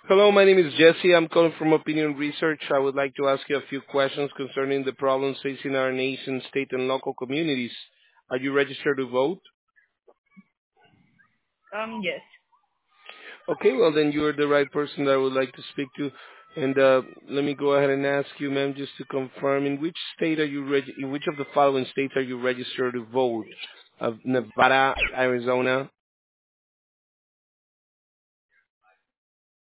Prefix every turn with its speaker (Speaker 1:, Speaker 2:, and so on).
Speaker 1: Hello, my name is Jesse. I'm calling from Opinion Research. I would like to ask you a few questions concerning the problems facing our nation, state, and local communities. Are you registered to vote?
Speaker 2: Yes.
Speaker 1: Okay, well then you are the right person that I would like to speak to. And let me go ahead and ask you, ma'am, just to confirm, in which state are you in which of the following states are you registered to vote? Of Nevada, Arizona,